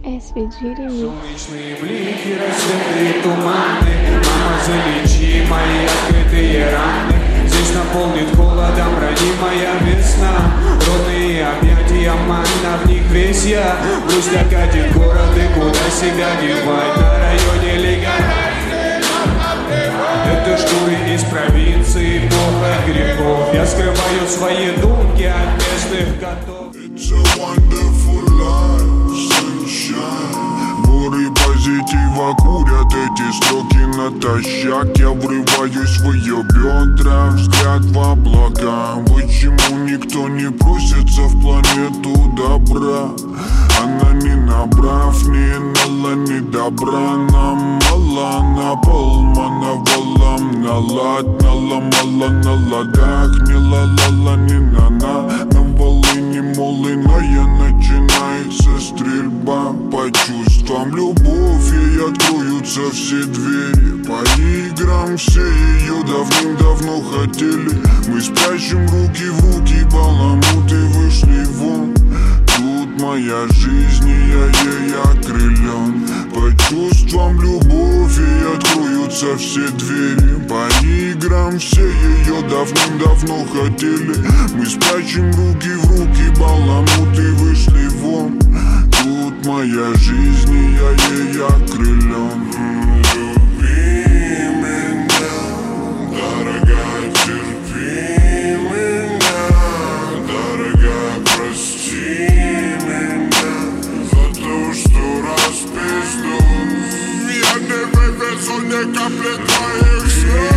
SVG Remix. Солнечные блики, рассветы и туманы. Мама, залечи мои открытые раны. Здесь наполнит холодом ранимая весна. Родные объятия манна, в них весь я. Грусть докатит город, и куда себя девать? На районе легальной. Это шкуры из провинции, Бог от грехов. Я скрываю свои думки от местных котов. It's a wonderful life, sunshine. Буры позитива курят эти строки натощак. Я врываюсь в ее бедра, взгляд в облака. Почему никто не просится в планету добра? Она не набрав, не нала, не добра. Нам мало, на полмана валам. Налад, наломала на ладах. Не ла-ла-ла, не на-на. На волыне молыная начинается стрельба. По чувствам любовь, ей откроются все двери. По играм все ее давным-давно хотели. Мы спрячем руки в руки, баламуты вышли вон. Тут моя жизнь, и я ей окрылен. По чувствам любовь, ей откроются все двери. По играм все ее давным-давно хотели. Мы спрячем руки в руки, баламуты вышли вон. Тут моя жизнь, и я ей окрылен. Люби меня, дорогая, терпи меня. Дорогая, прости меня за то, что распиздуюсь. Я не вывезу ни капли твоих слез.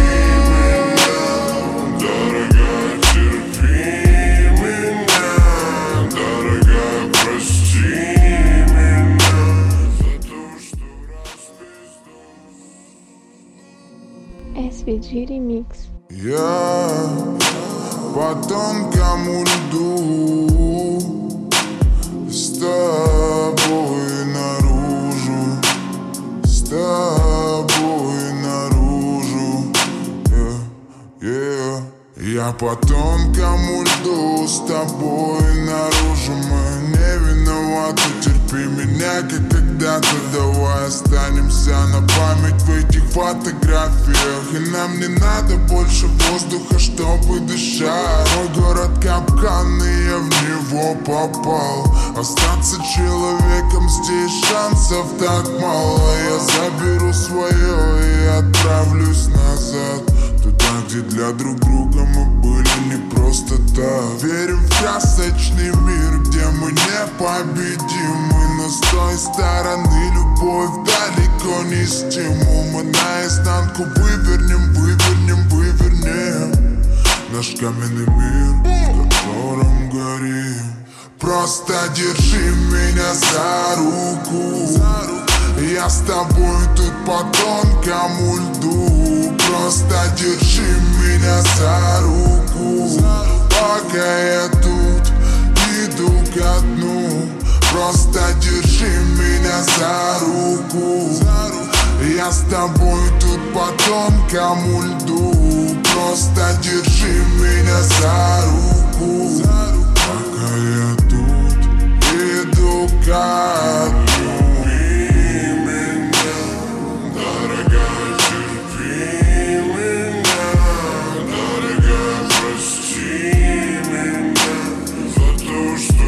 Дорогая, терпи меня. Дорогая, прости меня за то, что распиздуюсь. SVG Remix. Я по тонкому льду с тобой наружу, с тобой наружу. Я по тонкому льду с тобой наружу. Мы не виноваты, терпи меня, как когда-то. Давай останемся на память в этих фотографиях. И нам не надо больше воздуха, чтобы дышать. Мой город капкан, и я в него попал. Остаться человеком здесь шансов так мало. Я заберу свое и отправлюсь назад. Туда, где для друг друга мы были не просто так. Верим в красочный мир, где мы непобедимы. Но с той стороны любовь далеко не стимул. Мы наизнанку вывернем, вывернем, вывернем наш каменный мир, в котором горим. Просто держи меня за руку. Я с тобой тут по тонкому льду. Просто держи меня за руку, пока я тут иду ко дну. Просто держи меня за руку. Я с тобой тут по тонкому льду. Просто держи меня за руку, пока я тут иду ко дну.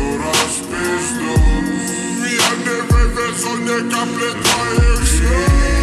Ни капли твоих слез.